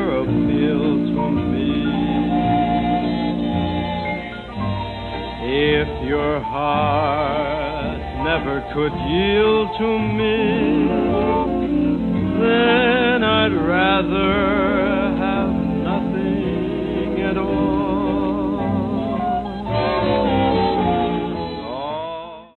never appeal to me. If your heart never could yield to me, then I'd rather